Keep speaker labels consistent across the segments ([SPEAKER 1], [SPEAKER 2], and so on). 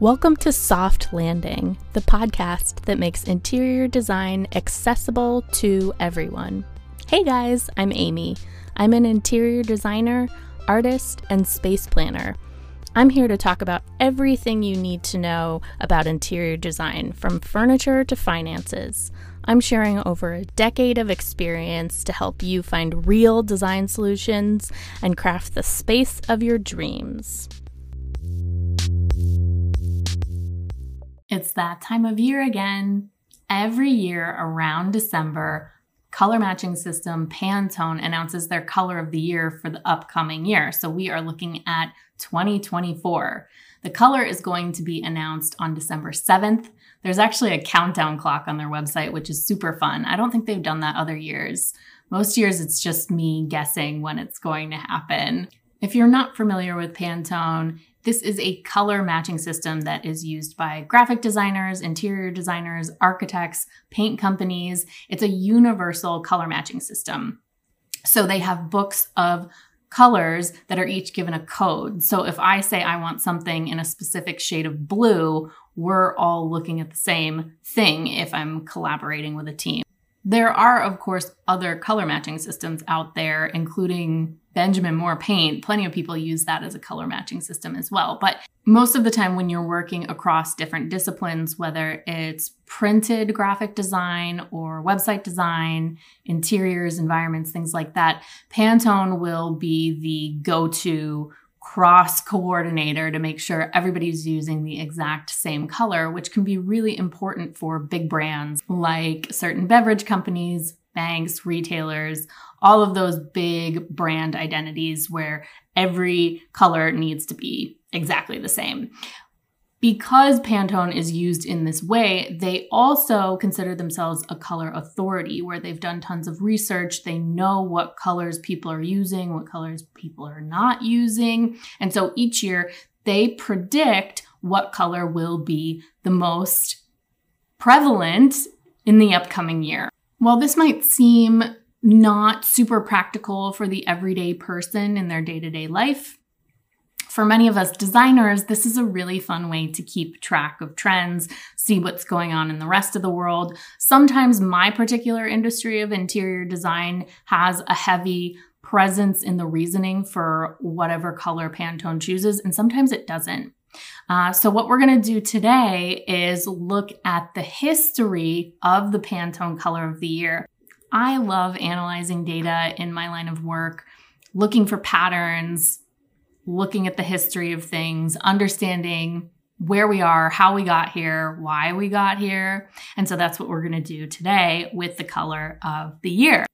[SPEAKER 1] Welcome to Soft Landing, the podcast that makes interior design accessible to everyone. Hey guys, I'm Amy. I'm an interior designer, artist, and space planner. I'm here to talk about everything you need to know about interior design, from furniture to finances. I'm sharing over a decade of experience to help you find real design solutions and craft the space of your dreams. It's that time of year again. Every year around December, color matching system Pantone announces their color of the year for the upcoming year. So we are looking at 2024. The color is going to be announced on December 7th. There's actually a countdown clock on their website, which is super fun. I don't think they've done that other years. Most years it's just me guessing when it's going to happen. If you're not familiar with Pantone, this is a color matching system that is used by graphic designers, interior designers, architects, paint companies. It's a universal color matching system. So they have books of colors that are each given a code. So if I say I want something in a specific shade of blue, we're all looking at the same thing if I'm collaborating with a team. There are, of course, other color matching systems out there, including Benjamin Moore Paint. Plenty of people use that as a color matching system as well. But most of the time when you're working across different disciplines, whether it's printed graphic design or website design, interiors, environments, things like that, Pantone will be the go-to cross coordinator to make sure everybody's using the exact same color, which can be really important for big brands like certain beverage companies, banks, retailers, all of those big brand identities where every color needs to be exactly the same. Because Pantone is used in this way, they also consider themselves a color authority, where they've done tons of research. They know what colors people are using, what colors people are not using. And so each year they predict what color will be the most prevalent in the upcoming year. While this might seem not super practical for the everyday person in their day-to-day life, for many of us designers, this is a really fun way to keep track of trends, see what's going on in the rest of the world. Sometimes my particular industry of interior design has a heavy presence in the reasoning for whatever color Pantone chooses, and sometimes it doesn't. So what we're going to do today is look at the history of the Pantone color of the year. I love analyzing data in my line of work, looking for patterns, looking at the history of things, understanding where we are, how we got here, why we got here. And so that's what we're going to do today with the color of the year.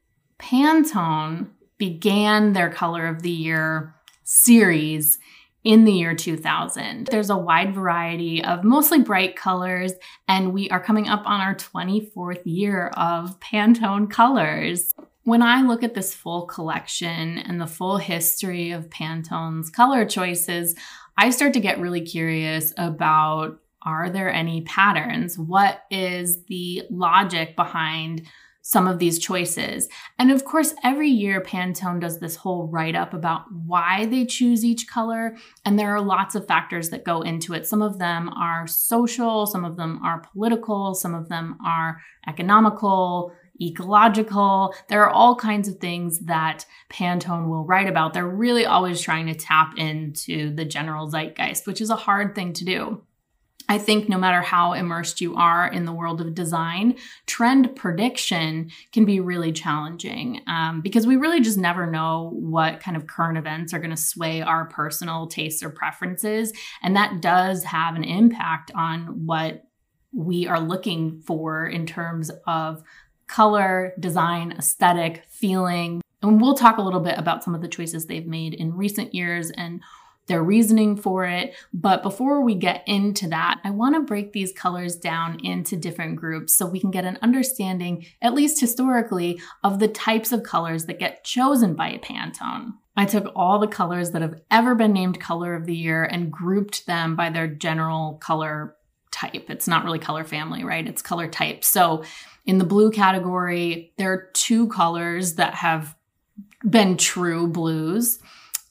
[SPEAKER 1] Pantone began their color of the year series in the year 2000. There's a wide variety of mostly bright colors, and we are coming up on our 24th year of Pantone colors. When I look at this full collection and the full history of Pantone's color choices, I start to get really curious about, are there any patterns? What is the logic behind some of these choices? And of course, every year Pantone does this whole write-up about why they choose each color. And there are lots of factors that go into it. Some of them are social, some of them are political, some of them are economical, ecological. There are all kinds of things that Pantone will write about. They're really always trying to tap into the general zeitgeist, which is a hard thing to do. I think no matter how immersed you are in the world of design, trend prediction can be really challenging because we really just never know what kind of current events are going to sway our personal tastes or preferences. And that does have an impact on what we are looking for in terms of color, design, aesthetic, feeling. And we'll talk a little bit about some of the choices they've made in recent years and their reasoning for it. But before we get into that, I want to break these colors down into different groups so we can get an understanding, at least historically, of the types of colors that get chosen by Pantone. I took all the colors that have ever been named color of the year and grouped them by their general color type. It's not really color family, right? It's color type. So in the blue category, there are two colors that have been true blues.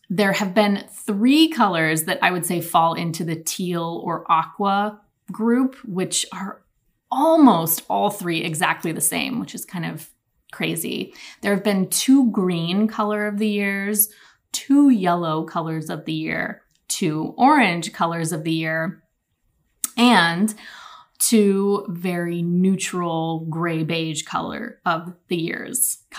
[SPEAKER 1] There have been 3 colors that I would say fall into the teal or aqua group, which are almost all 3 exactly the same, which is kind of crazy. There have been 2 green color of the years, 2 yellow colors of the year, 2 orange colors of the year, and 2 very neutral gray beige colors of the year.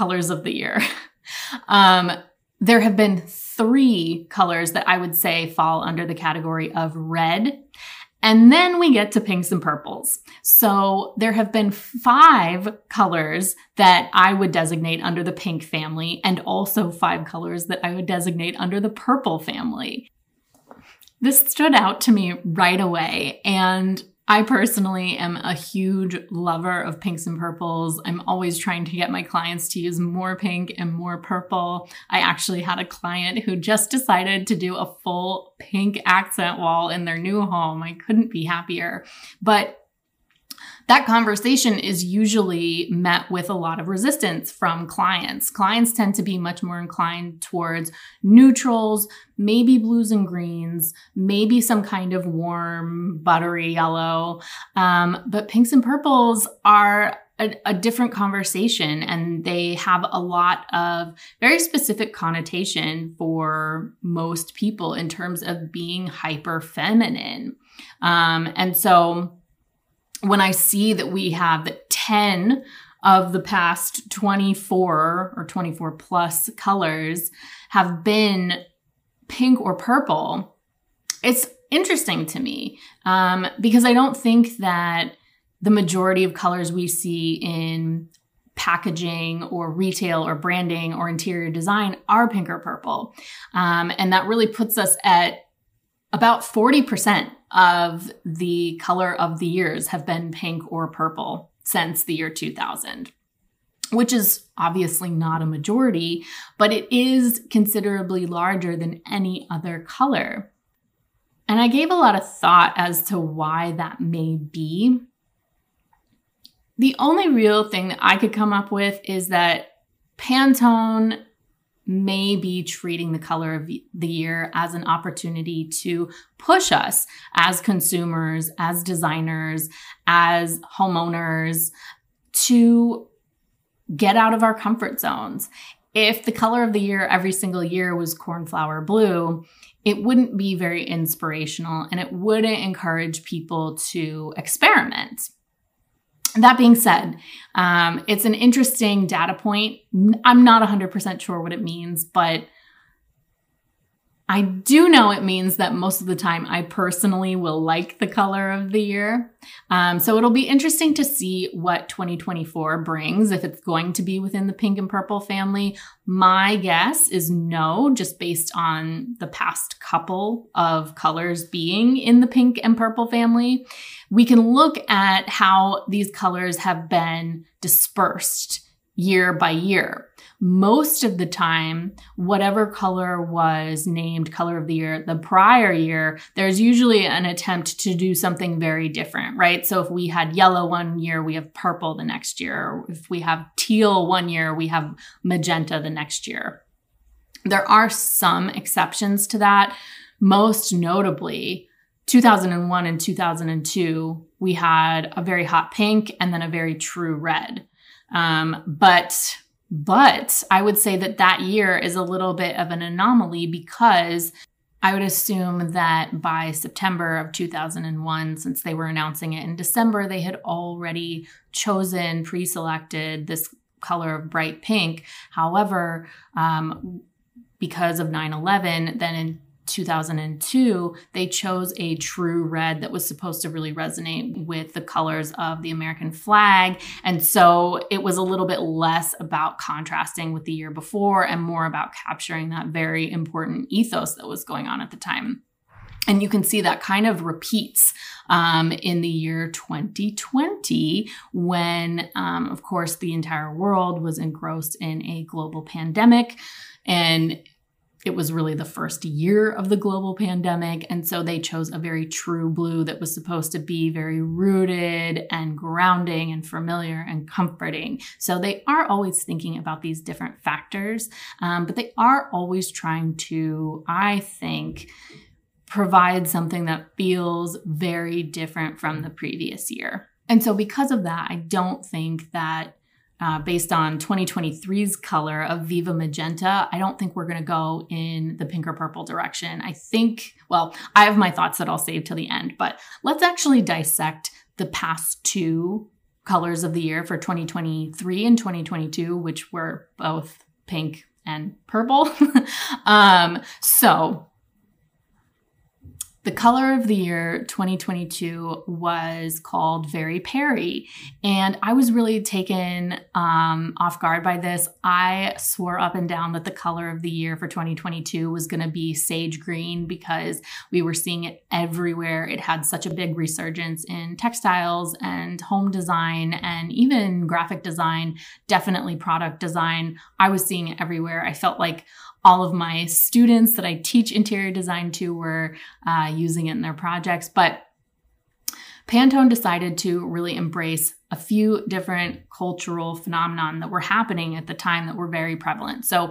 [SPEAKER 1] There have been 3 colors that I would say fall under the category of red. And then we get to pinks and purples. So there have been 5 colors that I would designate under the pink family, and also 5 colors that I would designate under the purple family. This stood out to me right away, and I personally am a huge lover of pinks and purples. I'm always trying to get my clients to use more pink and more purple. I actually had a client who just decided to do a full pink accent wall in their new home. I couldn't be happier. But that conversation is usually met with a lot of resistance from clients. Clients tend to be much more inclined towards neutrals, maybe blues and greens, maybe some kind of warm, buttery yellow. But pinks and purples are a different conversation, and they have a lot of very specific connotation for most people in terms of being hyper feminine. And so when I see that we have 10 of the past 24 or 24 plus colors have been pink or purple, it's interesting to me because I don't think that the majority of colors we see in packaging or retail or branding or interior design are pink or purple. And that really puts us at about 40% of the color of the years have been pink or purple since the year 2000, which is obviously not a majority, but it is considerably larger than any other color. And I gave a lot of thought as to why that may be. The only real thing that I could come up with is that Pantone may be treating the color of the year as an opportunity to push us as consumers, as designers, as homeowners to get out of our comfort zones. If the color of the year every single year was cornflower blue, it wouldn't be very inspirational and it wouldn't encourage people to experiment. That being said, it's an interesting data point. I'm not 100% sure what it means, but I do know it means that most of the time I personally will like the color of the year. So it'll be interesting to see what 2024 brings, if it's going to be within the pink and purple family. My guess is no, just based on the past couple of colors being in the pink and purple family. We can look at how these colors have been dispersed year by year. Most of the time, whatever color was named color of the year the prior year, there's usually an attempt to do something very different, right? So if we had yellow one year, we have purple the next year. Or if we have teal one year, we have magenta the next year. There are some exceptions to that. Most notably, 2001 and 2002, we had a very hot pink and then a very true red. But I would say that year is a little bit of an anomaly because I would assume that by September of 2001, since they were announcing it in December, they had already chosen, pre-selected this color of bright pink. However, because of 9/11, then in 2002, they chose a true red that was supposed to really resonate with the colors of the American flag. And so it was a little bit less about contrasting with the year before and more about capturing that very important ethos that was going on at the time. And you can see that kind of repeats in the year 2020 when, of course, the entire world was engrossed in a global pandemic. And it was really the first year of the global pandemic. And so they chose a very true blue that was supposed to be very rooted and grounding and familiar and comforting. So they are always thinking about these different factors, but they are always trying to, I think, provide something that feels very different from the previous year. And so because of that, I don't think that based on 2023's color of Viva Magenta, I don't think we're going to go in the pink or purple direction. I think, well, I have my thoughts that I'll save till the end, but let's actually dissect the past two colors of the year for 2023 and 2022, which were both pink and purple. So the color of the year 2022 was called Very Peri, and I was really taken off guard by this. I swore up and down that the color of the year for 2022 was going to be sage green because we were seeing it everywhere. It had such a big resurgence in textiles and home design and even graphic design, definitely product design. I was seeing it everywhere. I felt like all of my students that I teach interior design to were using it in their projects. But Pantone decided to really embrace a few different cultural phenomenon that were happening at the time that were very prevalent. So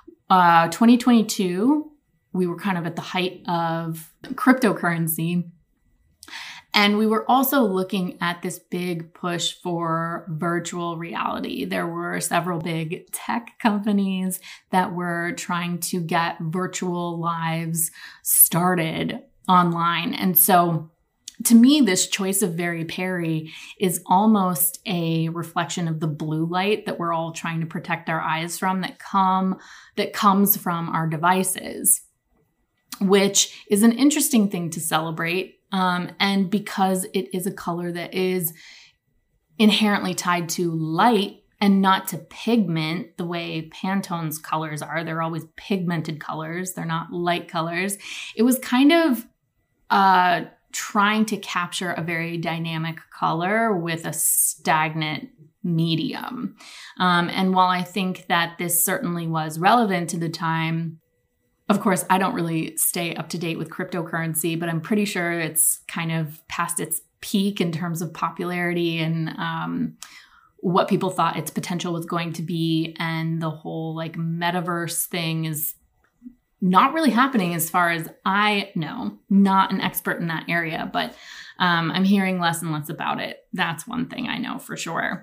[SPEAKER 1] 2022, we were kind of at the height of cryptocurrency. And we were also looking at this big push for virtual reality. There were several big tech companies that were trying to get virtual lives started online. And so to me, this choice of Very Peri is almost a reflection of the blue light that we're all trying to protect our eyes from that comes from our devices, which is an interesting thing to celebrate. And because it is a color that is inherently tied to light and not to pigment the way Pantone's colors are. They're always pigmented colors. They're not light colors. It was kind of trying to capture a very dynamic color with a stagnant medium. And while I think that this certainly was relevant to the time, of course, I don't really stay up to date with cryptocurrency, but I'm pretty sure it's kind of past its peak in terms of popularity and what people thought its potential was going to be. And the whole like metaverse thing is not really happening as far as I know. Not an expert in that area, but I'm hearing less and less about it. That's one thing I know for sure.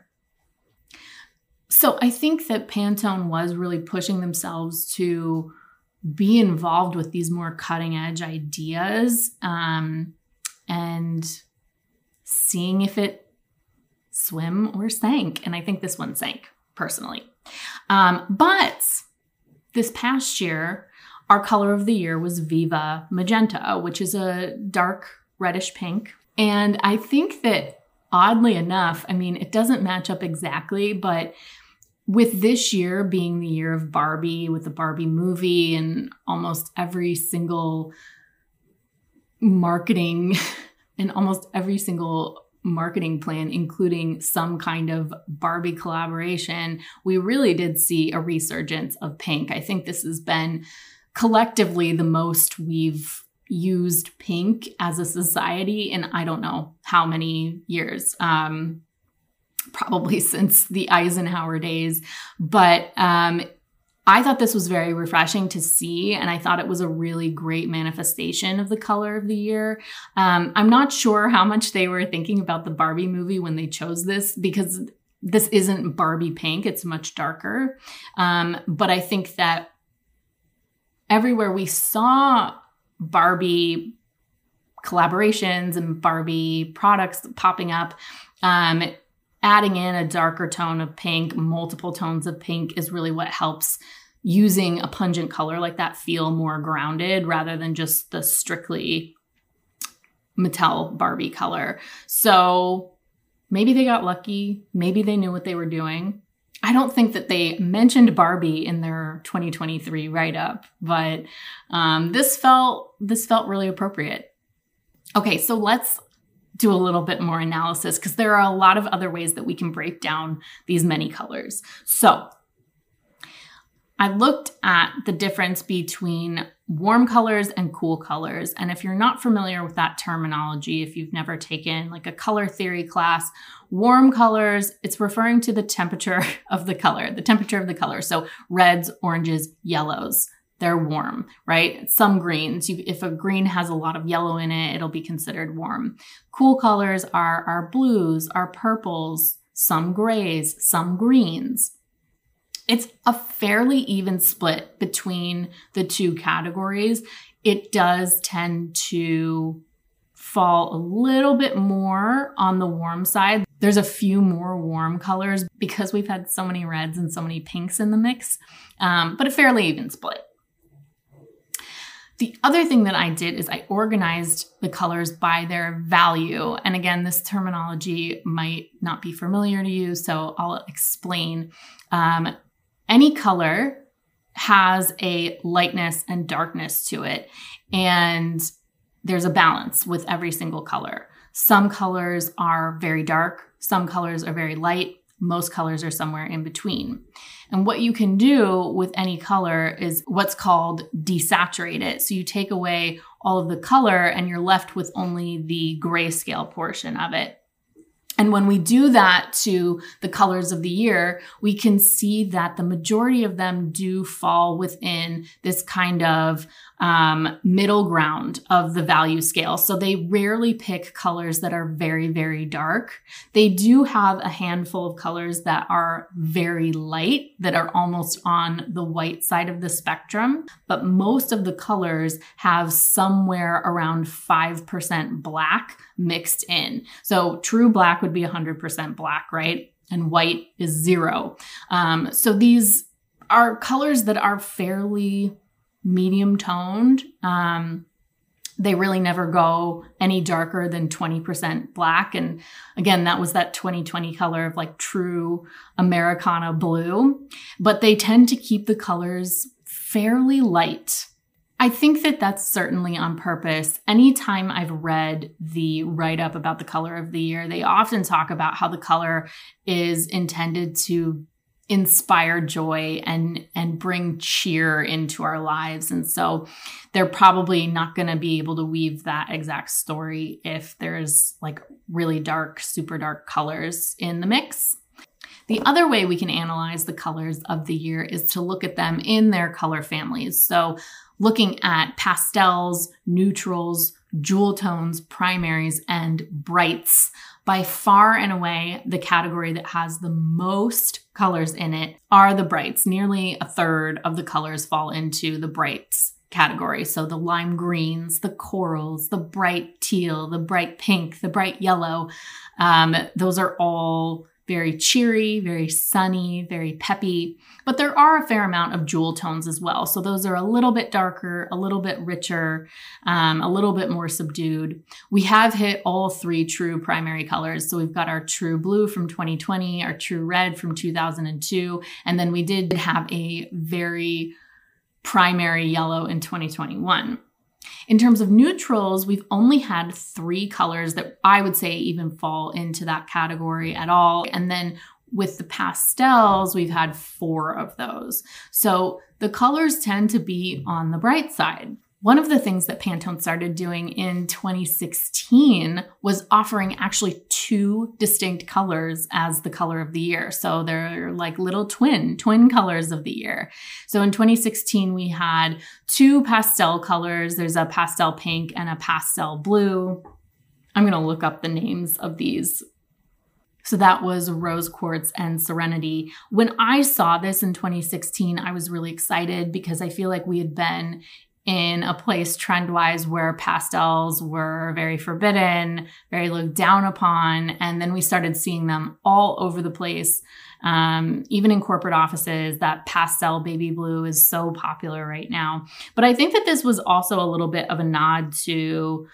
[SPEAKER 1] So I think that Pantone was really pushing themselves to be involved with these more cutting edge ideas and seeing if it swim or sank. And I think this one sank personally. But this past year, our color of the year was Viva Magenta, which is a dark reddish pink. And I think that oddly enough, I mean, it doesn't match up exactly, but with this year being the year of Barbie, with the Barbie movie and almost every single marketing and almost every single marketing plan, including some kind of Barbie collaboration, we really did see a resurgence of pink. I think this has been collectively the most we've used pink as a society in I don't know how many years. Probably since the Eisenhower days. But I thought this was very refreshing to see, and I thought it was a really great manifestation of the color of the year. I'm not sure how much they were thinking about the Barbie movie when they chose this, because this isn't Barbie pink, it's much darker. But I think that everywhere we saw Barbie collaborations and Barbie products popping up, adding in a darker tone of pink, multiple tones of pink is really what helps using a pungent color like that feel more grounded rather than just the strictly Mattel Barbie color. So maybe they got lucky. Maybe they knew what they were doing. I don't think that they mentioned Barbie in their 2023 write-up, but this felt really appropriate. Okay, so let's do a little bit more analysis because there are a lot of other ways that we can break down these many colors. So I looked at the difference between warm colors and cool colors. And if you're not familiar with that terminology, if you've never taken like a color theory class, warm colors, it's referring to the temperature of the color, the temperature of the color. So reds, oranges, yellows, they're warm, right? Some greens, if a green has a lot of yellow in it, it'll be considered warm. Cool colors are our blues, our purples, some grays, some greens. It's a fairly even split between the two categories. It does tend to fall a little bit more on the warm side. There's a few more warm colors because we've had so many reds and so many pinks in the mix, but a fairly even split. The other thing that I did is I organized the colors by their value. And again, this terminology might not be familiar to you, so I'll explain. Any color has a lightness and darkness to it, and there's a balance with every single color. Some colors are very dark, some colors are very light, most colors are somewhere in between. And what you can do with any color is what's called desaturate it. So you take away all of the color and you're left with only the grayscale portion of it. And when we do that to the colors of the year, we can see that the majority of them do fall within this kind of middle ground of the value scale. So they rarely pick colors that are very, very dark. They do have a handful of colors that are very light, that are almost on the white side of the spectrum. But most of the colors have somewhere around 5% black mixed in. So true black would be 100% black, right? And white is 0. So these are colors that are fairly medium toned. They really never go any darker than 20% black. And again, that was that 2020 color of like true Americana blue, but they tend to keep the colors fairly light. I think that that's certainly on purpose. Anytime I've read the write-up about the color of the year, they often talk about how the color is intended to inspire joy and bring cheer into our lives. And so they're probably not going to be able to weave that exact story if there's like really dark, super dark colors in the mix. The other way we can analyze the colors of the year is to look at them in their color families. So looking at pastels, neutrals, jewel tones, primaries, and brights. By far and away, the category that has the most colors in it are the brights. Nearly a third of the colors fall into the brights category. So the lime greens, the corals, the bright teal, the bright pink, the bright yellow, those are all very cheery, very sunny, very peppy, but there are a fair amount of jewel tones as well. So those are a little bit darker, a little bit richer, a little bit more subdued. We have hit all three true primary colors. So we've got our true blue from 2020, our true red from 2002, and then we did have a very primary yellow in 2021. In terms of neutrals, we've only had 3 colors that I would say even fall into that category at all. And then with the pastels, we've had 4 of those. So the colors tend to be on the bright side. One of the things that Pantone started doing in 2016 was offering actually 2 distinct colors as the color of the year. So they're like little twin colors of the year. So in 2016, we had 2 pastel colors. There's a pastel pink and a pastel blue. I'm going to look up the names of these. So that was Rose Quartz and Serenity. When I saw this in 2016, I was really excited because I feel like we had been in a place trend-wise where pastels were very forbidden, very looked down upon, and then we started seeing them all over the place. Even in corporate offices, that pastel baby blue is so popular right now. But I think that this was also a little bit of a nod to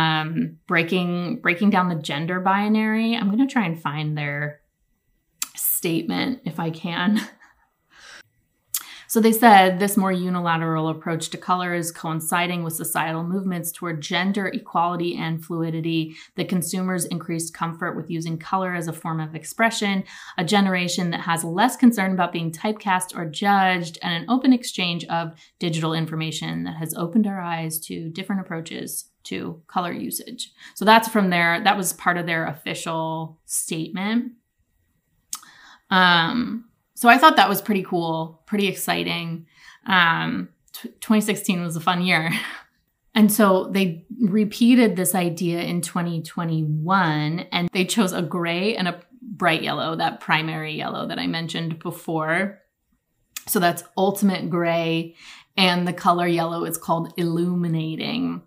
[SPEAKER 1] breaking down the gender binary. I'm going to try and find their statement if I can. So So they said this more unilateral approach to color is coinciding with societal movements toward gender equality and fluidity, the consumers' increased comfort with using color as a form of expression, a generation that has less concern about being typecast or judged, and an open exchange of digital information that has opened our eyes to different approaches to color usage. So that's from there. That was part of their official statement. So I thought that was pretty cool, pretty exciting. 2016 was a fun year. And so they repeated this idea in 2021, and they chose a gray and a bright yellow, that primary yellow that I mentioned before. So that's ultimate gray, and the color yellow is called illuminating.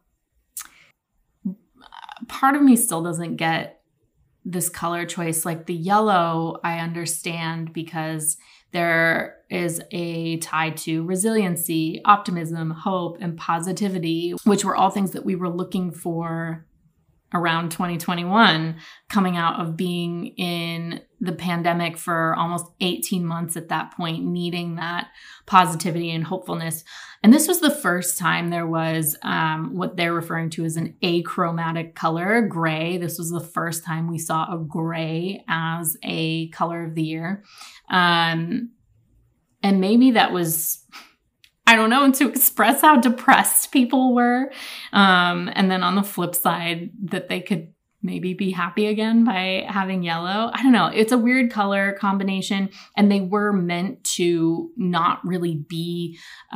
[SPEAKER 1] Part of me still doesn't get this color choice. Like the yellow, I understand because there is a tie to resiliency, optimism, hope, and positivity, which were all things that we were looking for around 2021, coming out of being in the pandemic for almost 18 months at that point, needing that positivity and hopefulness. And this was the first time there was what they're referring to as an achromatic color, gray. This was the first time we saw a gray as a color of the year. And maybe that was, I don't know, to express how depressed people were. And then on the flip side, that they could maybe be happy again by having yellow. I don't know. It's a weird color combination. And they were meant to not really be,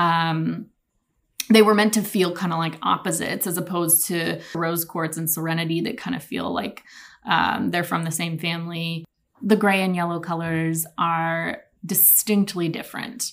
[SPEAKER 1] they were meant to feel kind of like opposites, as opposed to rose quartz and serenity that kind of feel like they're from the same family. The gray and yellow colors are distinctly different.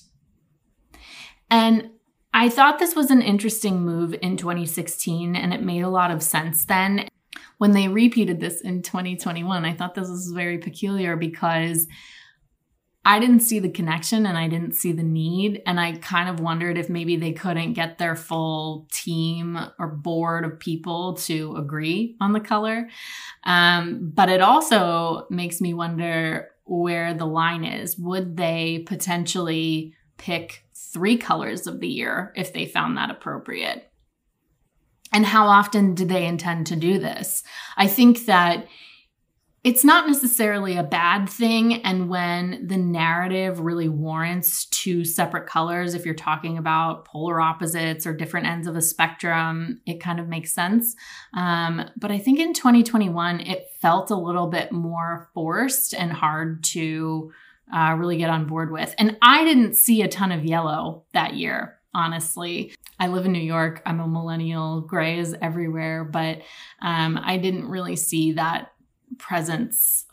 [SPEAKER 1] And I thought this was an interesting move in 2016, and it made a lot of sense then. When they repeated this in 2021, I thought this was very peculiar because I didn't see the connection and I didn't see the need. And I kind of wondered if maybe they couldn't get their full team or board of people to agree on the color. But it also makes me wonder where the line is. Would they potentially pick 3 colors of the year if they found that appropriate? And how often do they intend to do this? I think that it's not necessarily a bad thing. And when the narrative really warrants 2 separate colors, if you're talking about polar opposites or different ends of a spectrum, it kind of makes sense. But I think in 2021, it felt a little bit more forced and hard to really get on board with. And I didn't see a ton of yellow that year, honestly. I live in New York. I'm a millennial. Gray is everywhere. But I didn't really see that presence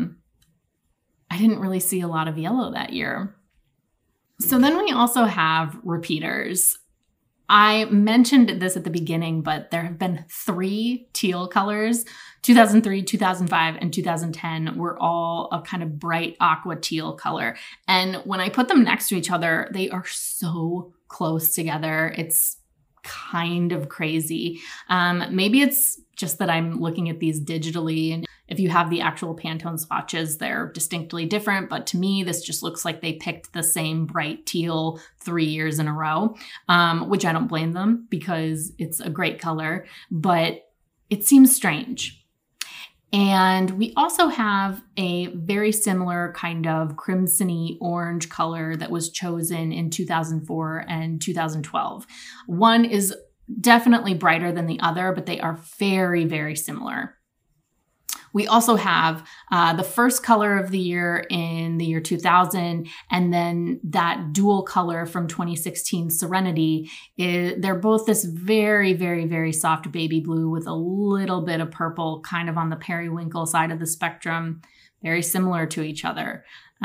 [SPEAKER 1] I didn't really see a lot of yellow that year. So then we also have repeaters. I mentioned this at the beginning, but there have been 3 teal colors. 2003, 2005, and 2010 were all a kind of bright aqua teal color. And when I put them next to each other, they are so close together. It's kind of crazy. Maybe it's just that I'm looking at these digitally, and if you have the actual Pantone swatches, they're distinctly different. But to me, this just looks like they picked the same bright teal 3 years in a row, which I don't blame them because it's a great color, but it seems strange. And we also have a very similar kind of crimson-y orange color that was chosen in 2004 and 2012. One is definitely brighter than the other, but they are very, very similar. We also have the first color of the year in the year 2000, and then that dual color from 2016, Serenity. They're both this very, very, very soft baby blue with a little bit of purple kind of on the periwinkle side of the spectrum, very similar to each other.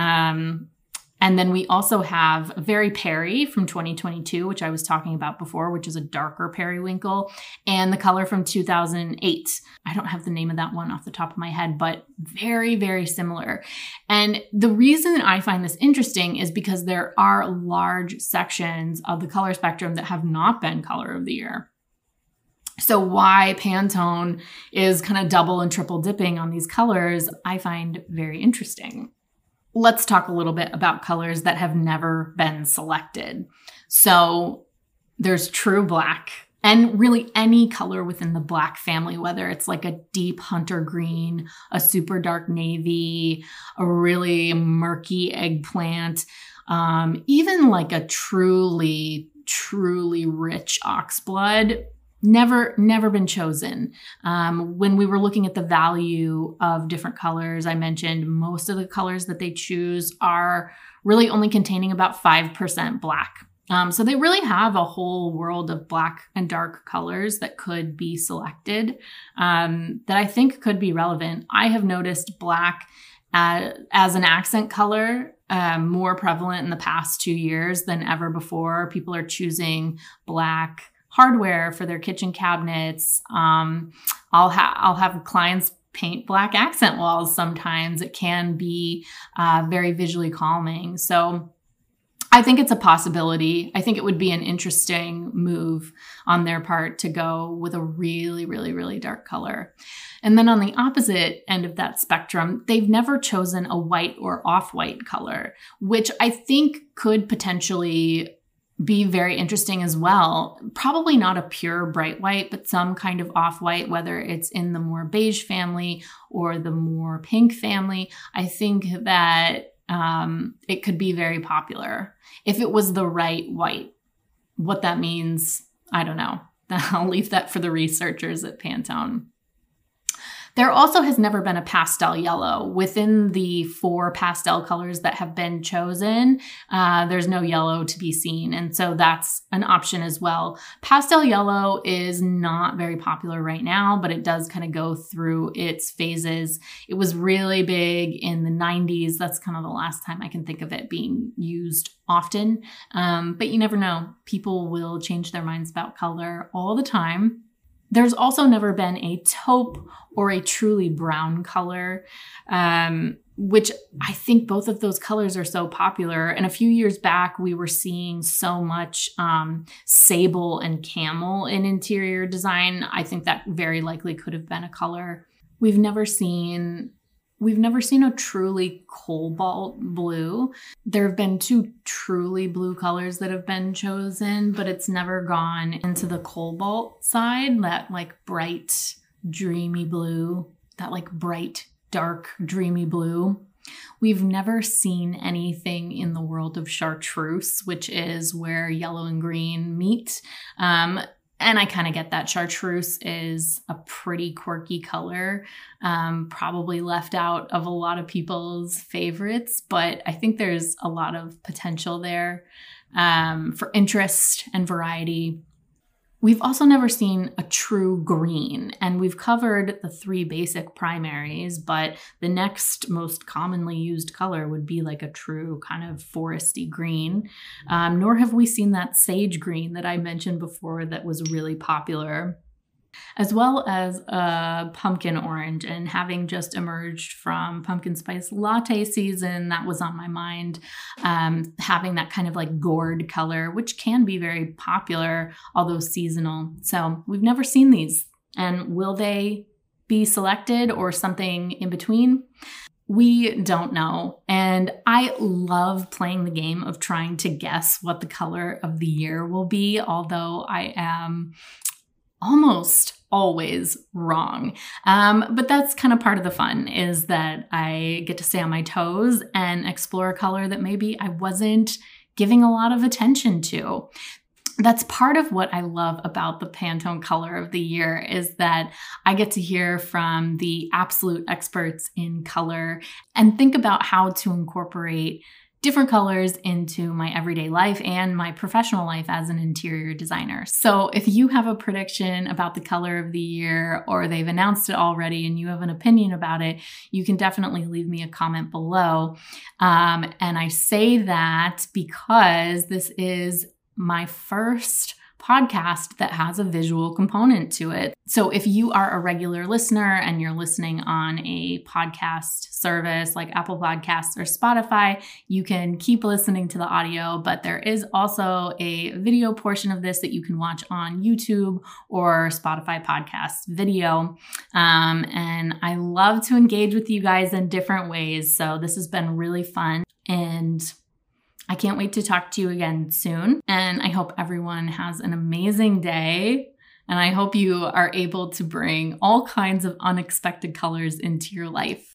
[SPEAKER 1] And then we also have Very Peri from 2022, which I was talking about before, which is a darker periwinkle, and the color from 2008. I don't have the name of that one off the top of my head, but very, very similar. And the reason I find this interesting is because there are large sections of the color spectrum that have not been color of the year. So why Pantone is kind of double and triple dipping on these colors, I find very interesting. let's talk a little bit about colors that have never been selected. So there's true black, and really any color within the black family, whether it's like a deep hunter green, a super dark navy, a really murky eggplant, even like a truly rich oxblood. Never been chosen. When we were looking at the value of different colors, I mentioned most of the colors that they choose are really only containing about 5% black. So they really have a whole world of black and dark colors that could be selected, that I think could be relevant. I have noticed black as an accent color more prevalent in the past 2 years than ever before. People are choosing black hardware for their kitchen cabinets. I'll have clients paint black accent walls sometimes. It can be very visually calming. So I think it's a possibility. I think it would be an interesting move on their part to go with a really dark color. And then on the opposite end of that spectrum, they've never chosen a white or off-white color, which I think could potentially be very interesting as well. Probably not a pure bright white, but some kind of off-white, whether it's in the more beige family or the more pink family. I think that it could be very popular if it was the right white. What that means, I don't know. I'll leave that for the researchers at Pantone. There also has never been a pastel yellow. Within the 4 pastel colors that have been chosen, there's no yellow to be seen. And so that's an option as well. Pastel yellow is not very popular right now, but it does kind of go through its phases. It was really big in the 90s. That's kind of the last time I can think of it being used often. But you never know. People will change their minds about color all the time. There's also never been a taupe or a truly brown color, which I think both of those colors are so popular. And a few years back, we were seeing so much sable and camel in interior design. I think that very likely could have been a color. We've never seen a truly cobalt blue. There have been 2 truly blue colors that have been chosen, but it's never gone into the cobalt side, that like bright, dreamy blue, that like bright, dark, dreamy blue. We've never seen anything in the world of chartreuse, which is where yellow and green meet. And I kind of get that. Chartreuse is a pretty quirky color, probably left out of a lot of people's favorites, but I think there's a lot of potential there for interest and variety. We've also never seen a true green, and we've covered the 3 basic primaries, but the next most commonly used color would be like a true kind of foresty green. Nor have we seen that sage green that I mentioned before that was really popular, as well as a pumpkin orange. And having just emerged from pumpkin spice latte season, that was on my mind. Having that kind of like gourd color, which can be very popular, although seasonal. So we've never seen these. And will they be selected or something in between? We don't know. And I love playing the game of trying to guess what the color of the year will be, although I am almost always wrong. But that's kind of part of the fun, is that I get to stay on my toes and explore a color that maybe I wasn't giving a lot of attention to. That's part of what I love about the Pantone Color of the Year, is that I get to hear from the absolute experts in color and think about how to incorporate different colors into my everyday life and my professional life as an interior designer. So if you have a prediction about the color of the year, or they've announced it already and you have an opinion about it, you can definitely leave me a comment below. And I say that because this is my first podcast that has a visual component to it. So if you are a regular listener and you're listening on a podcast service like Apple Podcasts or Spotify, you can keep listening to the audio, but there is also a video portion of this that you can watch on YouTube or Spotify podcast video. And I love to engage with you guys in different ways. So this has been really fun, and I can't wait to talk to you again soon. And I hope everyone has an amazing day. And I hope you are able to bring all kinds of unexpected colors into your life.